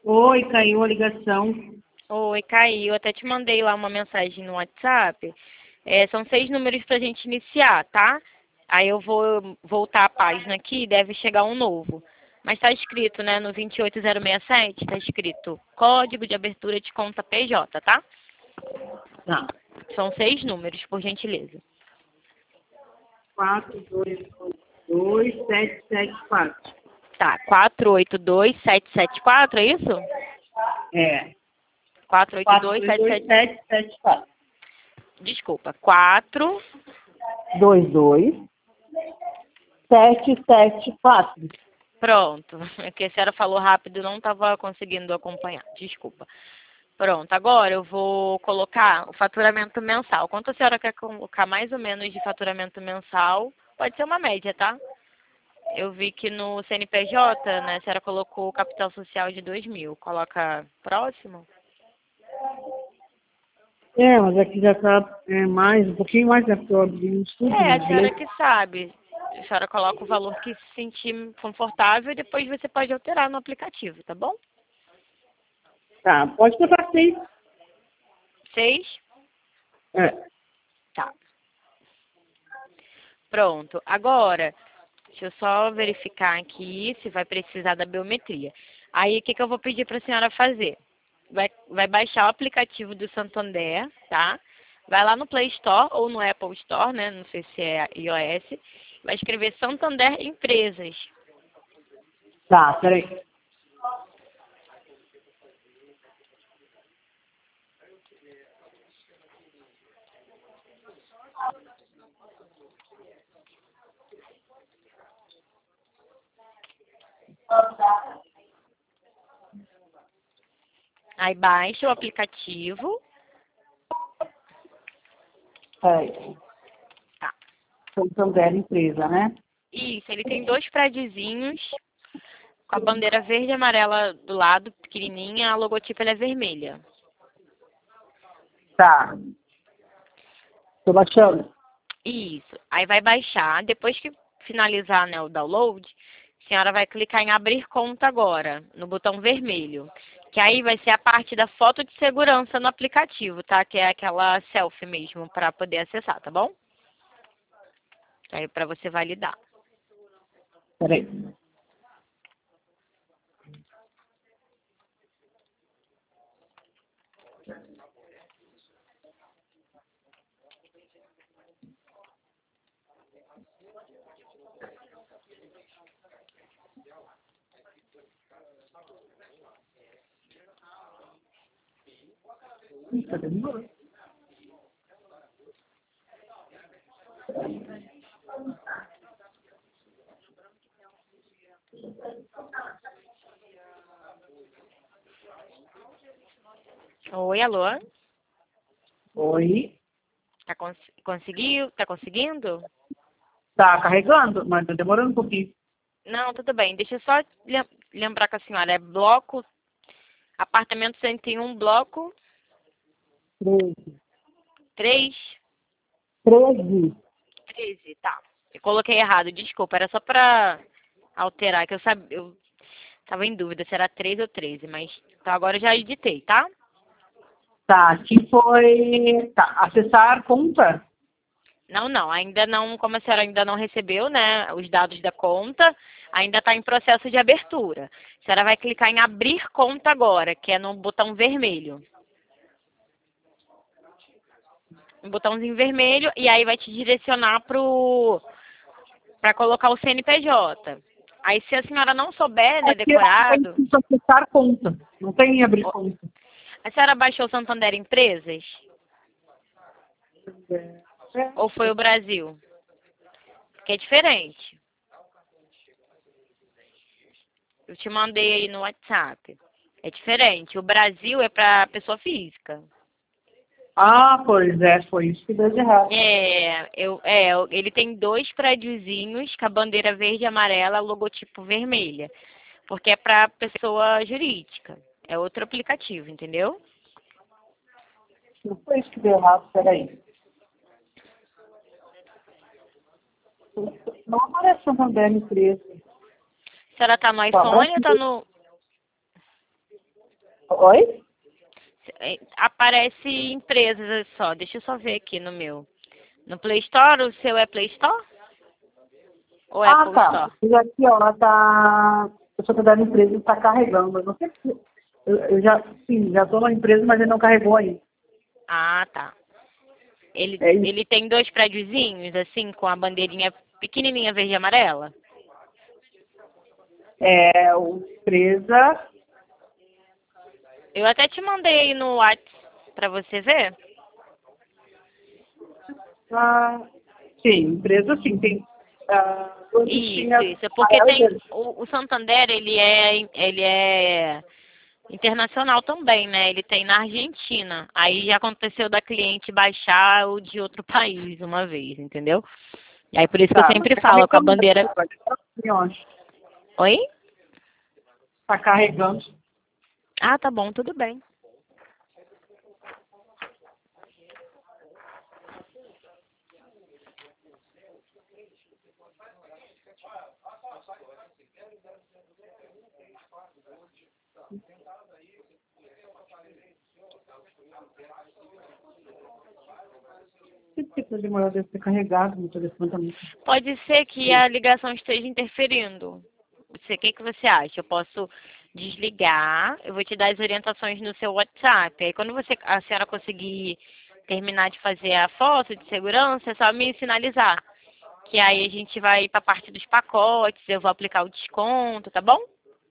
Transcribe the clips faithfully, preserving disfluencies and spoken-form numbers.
Oi, caiu a ligação. Oi, caiu. Eu até te mandei lá uma mensagem no WhatsApp. É, são seis números pra gente iniciar, tá? Aí eu vou voltar a página aqui e deve chegar um novo. Mas tá escrito, né, no vinte e oito zero seis sete, tá escrito Código de Abertura de Conta P J, tá? Tá. São seis números, por gentileza. quatro dois dois sete sete quatro. Tá, quatro oito dois sete sete quatro, é isso? É. quatro oito quatro dois dois sete dois sete. sete sete quatro. Desculpa, quatro. dois dois sete sete quatro. Pronto. É que a senhora falou rápido e não estava conseguindo acompanhar. Desculpa. Pronto, agora eu vou colocar o faturamento mensal. Quanto a senhora quer colocar mais ou menos de faturamento mensal? Pode ser uma média, tá? Eu vi que no C N P J, né, a senhora colocou o capital social de dois mil. Coloca próximo? É, mas aqui já está é, mais, um pouquinho mais, né? Porque eu abri um estudo É, em a senhora inglês. que sabe. A senhora coloca o valor que se sentir confortável e depois você pode alterar no aplicativo, tá bom? Tá, pode botar seis. Seis? É. Tá. Pronto. Agora, deixa eu só verificar aqui se vai precisar da biometria. Aí, o que, que eu vou pedir para a senhora fazer? Vai, vai baixar o aplicativo do Santander, tá? Vai lá no Play Store ou no Apple Store, né? Não sei se é iOS. Vai escrever Santander Empresas. Tá, peraí. Aí baixa o aplicativo. Peraí. Tá. Santander empresa, né? Isso, ele tem dois prédiozinhos com a bandeira verde e amarela do lado, pequenininha. A logotipo ela é vermelha. Tá. Tô baixando. Isso. Aí vai baixar. Depois que finalizar, né, o download, a senhora vai clicar em abrir conta agora, no botão vermelho. Que aí vai ser a parte da foto de segurança no aplicativo, tá? Que é aquela selfie mesmo, para poder acessar, tá bom? Aí para você validar. Peraí. Ih, tá demorando. Oi, alô? Oi. Tá cons conseguiu? Tá conseguindo? Tá carregando, mas tá demorando um pouquinho. Não, tudo bem. Deixa eu só lem- lembrar com a senhora. É bloco, apartamento cento e um, bloco Treze. três. Treze. treze, tá. Eu coloquei errado, desculpa. Era só pra alterar, que eu sabia, eu tava em dúvida se era treze ou treze, mas então agora eu já editei, tá? Tá, aqui foi. Tá, acessar conta. Não, não, ainda não, como a senhora ainda não recebeu, né, os dados da conta, ainda está em processo de abertura. A senhora vai clicar em abrir conta agora, que é no botão vermelho. Um botãozinho vermelho, e aí vai te direcionar pro para colocar o C N P J. Aí se a senhora não souber, né, Aqui tem decorado, que acessar conta. Não tem abrir conta. a senhora baixou o Santander Empresas? Ou foi o Brasil? Que é diferente. Eu te mandei aí no WhatsApp. É diferente. O Brasil é para pessoa física. Ah, pois é, foi isso que deu de errado. É, eu, é, ele tem dois prédiozinhos com a bandeira verde e amarela, logotipo vermelha. Porque é para pessoa jurídica. É outro aplicativo, entendeu? Não foi isso que deu errado, peraí. Não aparece Santander empresa. A senhora tá no Tá, iPhone ou tá no... Oi? É, aparece empresas só. Deixa eu só ver aqui no meu. No Play Store, o seu é Play Store? Ou Ah, Apple tá. Store? E aqui, ó, ela tá. Eu sou da empresa e está carregando. Eu não sei se. Eu, eu já, sim, já estou na empresa, mas ele não carregou ainda. Ah, tá. Ele, É isso. ele tem dois prédiozinhos, assim, com a bandeirinha pequenininha verde e amarela? É, o empresa. Eu até te mandei aí no WhatsApp pra você ver. Ah, sim, empresa sim, tem. Ah, onde tinha Isso, isso. É porque amarelo e tem verde. o, o Santander, ele é, ele é internacional também, né? Ele tem na Argentina. Aí já aconteceu da cliente baixar o de outro país uma vez, entendeu? E aí por isso que eu Tá, mas sempre está falo com a carregando. bandeira. Eu acho. Oi? Está carregando. Ah, tá bom, tudo bem. Que tipo de demora deve ser carregado no telefone também. Pode ser que a ligação esteja interferindo. Você, o que, que você acha? Eu posso desligar, eu vou te dar as orientações no seu WhatsApp. Aí quando você, a senhora conseguir terminar de fazer a foto de segurança, é só me sinalizar. Que aí a gente vai para a parte dos pacotes, eu vou aplicar o desconto, tá bom?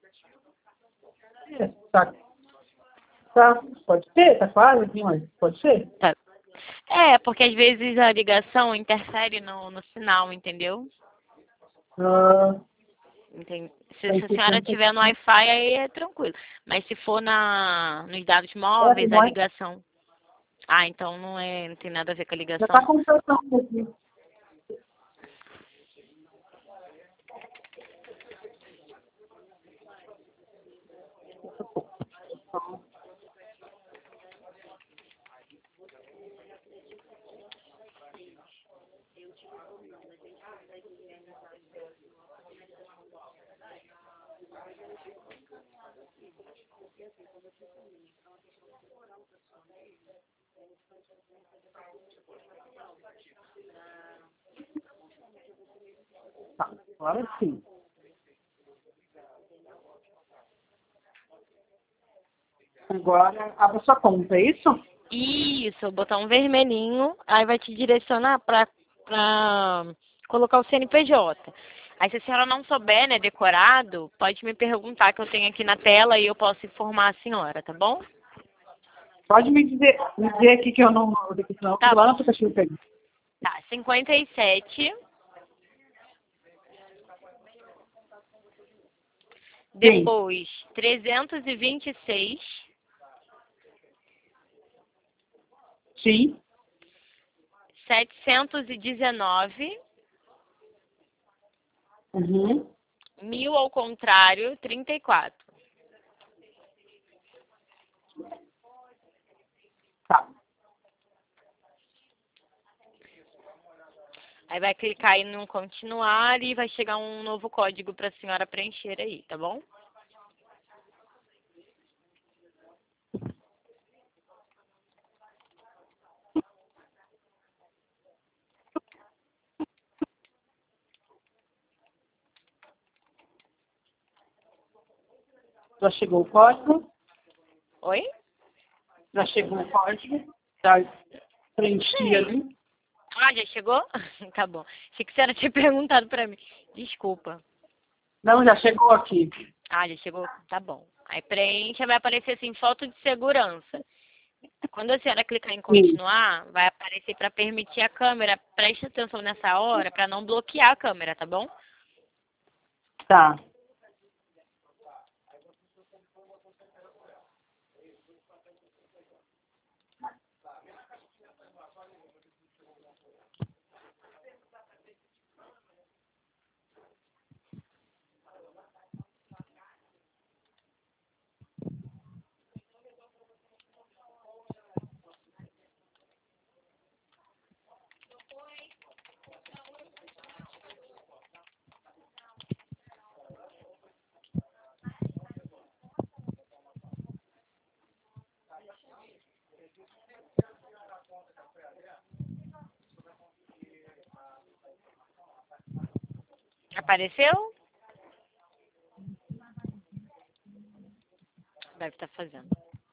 É, tá, tá, pode ser, tá quase aqui, mas pode ser. Tá. É, porque às vezes a ligação interfere no, no sinal, entendeu? Ah, Enten- Se, tá se a senhora importante. tiver no Wi-Fi, aí é tranquilo. Mas se for na, nos dados É, móveis, a mas ligação. Ah, então não é, não tem nada a ver com a já está ligação. completando aqui. Tá, agora sim. Agora abre sua conta, é isso? Isso, o botão vermelhinho, aí vai te direcionar para para colocar o C N P J. Aí se a senhora não souber, né, decorado, pode me perguntar que eu tenho aqui na tela e eu posso informar a senhora, tá bom? Pode me dizer, me dizer aqui que eu não vou ter que não, Tá lá bom. no aplicativo peguei. Tá, cinquenta e sete, Sim, depois trezentos e vinte e seis, sim. setecentos e dezenove, Uhum. mil ao contrário, trinta e quatro. Tá. Aí vai clicar aí no continuar e vai chegar um novo código para a senhora preencher aí, tá bom? Já chegou o código? Oi? Já chegou o código? Já preenchi Sim. ali? Ah, já chegou? Tá bom. Achei que a senhora tinha perguntado para mim. Desculpa. Não, já chegou aqui. Ah, já chegou? Tá bom. Aí preenche, vai aparecer assim, foto de segurança. Quando a senhora clicar em Sim. continuar, vai aparecer para permitir a câmera. Preste atenção nessa hora para não bloquear a câmera, tá bom? Tá. Apareceu? Deve estar fazendo.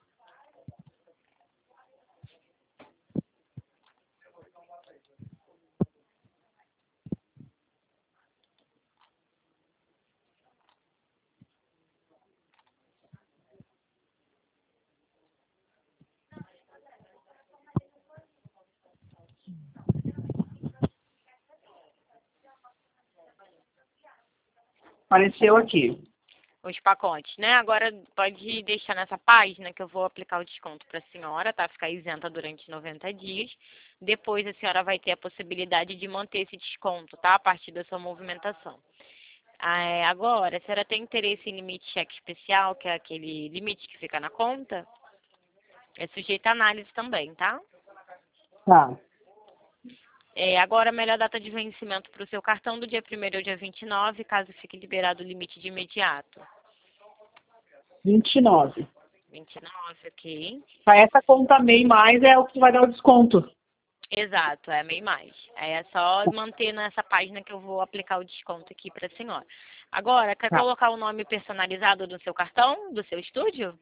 Apareceu aqui. Os pacotes, né? Agora pode deixar nessa página que eu vou aplicar o desconto para a senhora, tá? Ficar isenta durante noventa dias. Depois a senhora vai ter a possibilidade de manter esse desconto, tá? A partir da sua movimentação. Ah, agora, a senhora tem interesse em limite cheque especial, que é aquele limite que fica na conta? É sujeito a análise também, tá? Tá. É, agora, a melhor data de vencimento para o seu cartão do dia primeiro ao dia vinte e nove, caso fique liberado o limite de imediato. vinte e nove. vinte e nove, ok. Tá, essa conta MEI mais é o que vai dar o desconto. Exato, é MEI mais. Aí é só manter nessa página que eu vou aplicar o desconto aqui para a senhora. Agora, quer Tá. colocar o nome personalizado do seu cartão, do seu estúdio?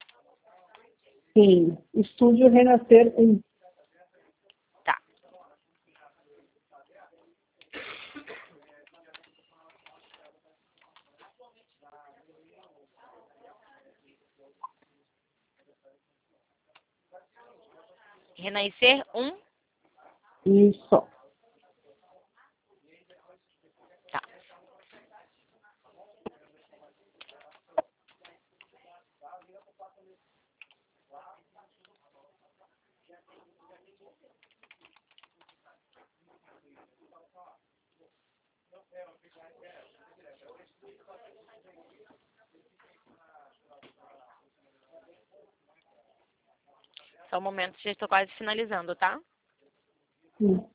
Sim. Estúdio Renascer um. Tá. Renascer um? Isso. Tá. Só um momento, já estou quase finalizando, tá? Sim.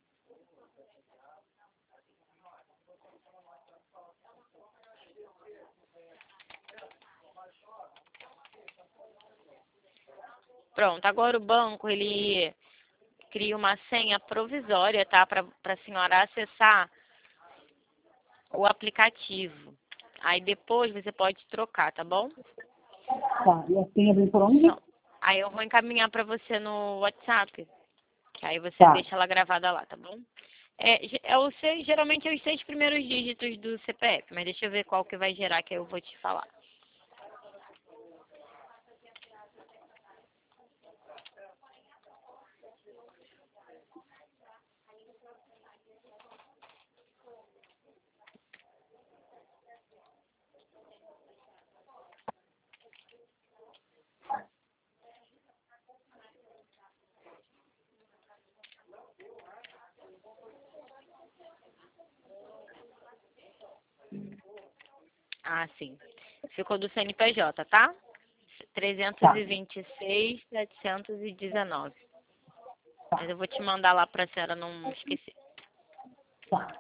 Pronto, agora o banco, ele cria uma senha provisória, tá? Para a senhora acessar o aplicativo. Aí depois você pode trocar, tá bom? Tá. E a senha vem por onde? Então, aí eu vou encaminhar para você no WhatsApp. Que aí você Tá. deixa ela gravada lá, tá bom? É, ge- é o seis, geralmente é os seis primeiros dígitos do C P F, mas deixa eu ver qual que vai gerar que aí eu vou te falar. Ah, sim. Ficou do C N P J, tá? trezentos Tá. e vinte e seis, setecentos e dezenove. Tá. Mas eu vou te mandar lá pra senhora não esquecer. Tá.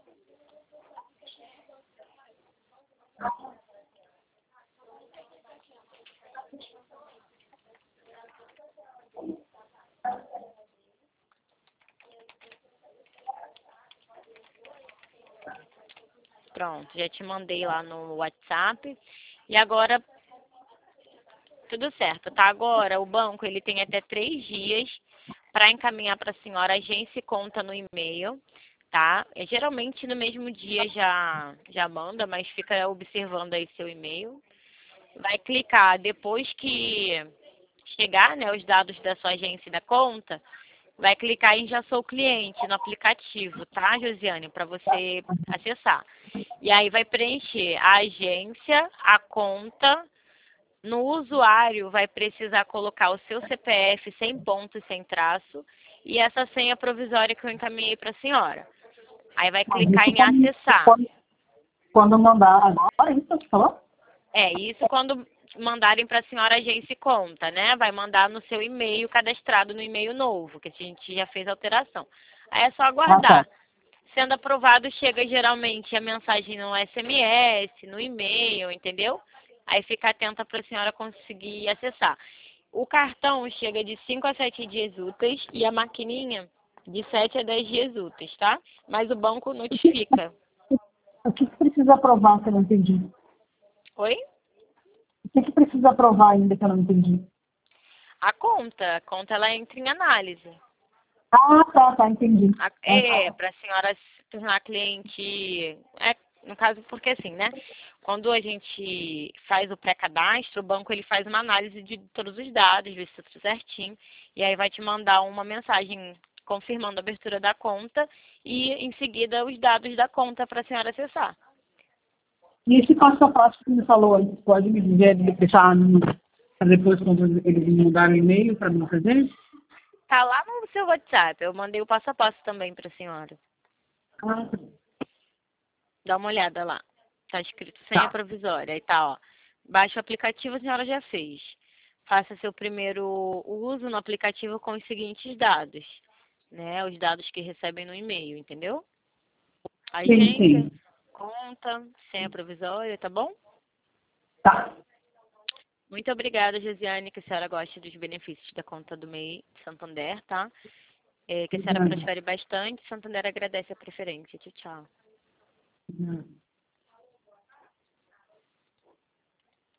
Pronto, já te mandei lá no WhatsApp. E agora, tudo certo, tá? Agora, o banco, ele tem até três dias para encaminhar para a senhora agência e conta no e-mail, tá? É, geralmente, no mesmo dia já, já manda, mas fica observando aí seu e-mail. Vai clicar, depois que chegar, né, os dados da sua agência e da conta, vai clicar em Já Sou Cliente no aplicativo, tá, Josiane? Para você acessar. E aí vai preencher a agência, a conta. No usuário, vai precisar colocar o seu C P F sem ponto e sem traço e essa senha provisória que eu encaminhei para a senhora. Aí vai Mas clicar isso em quando, acessar. quando, quando mandar agora, é isso que você falou? É, isso quando mandarem para a senhora agência e conta, né? Vai mandar no seu e-mail cadastrado no e-mail novo, que a gente já fez alteração. Aí é só Ah, tá. aguardar. Sendo aprovado, chega geralmente a mensagem no S M S, no e-mail, entendeu? Aí fica atenta para a senhora conseguir acessar. O cartão chega de cinco a sete dias úteis e a maquininha de sete a dez dias úteis, tá? Mas o banco notifica. O que, que precisa aprovar que eu não entendi? Oi? O que, que precisa aprovar ainda que eu não entendi? A conta. A conta, ela entra em análise. Ah, tá, tá, entendi. A- Ah, É, tá. para a senhora se tornar cliente. É, no caso, porque assim, né? Quando a gente faz o pré-cadastro, o banco ele faz uma análise de todos os dados, vê se tá tudo certinho, e aí vai te mandar uma mensagem confirmando a abertura da conta e em seguida os dados da conta para a senhora acessar. E esse passo a passo que você falou antes, pode me dizer, de deixar no- pra depois quando eles me mandarem e-mail para mim fazer? Tá lá no seu WhatsApp, eu mandei o passo a passo também para a senhora. Ah, Dá uma olhada lá. Tá escrito senha tá. provisória. Aí tá, ó. Baixa o aplicativo, a senhora já fez. Faça seu primeiro uso no aplicativo com os seguintes dados, né? Os dados que recebem no e-mail, entendeu? Sim, Agência, sim. conta, senha provisória, tá bom? Tá. Muito obrigada, Josiane, que a senhora goste dos benefícios da conta do M E I Santander, tá? É, que a senhora Obrigada. prospere bastante. Santander agradece a preferência. Tchau, tchau. Obrigada.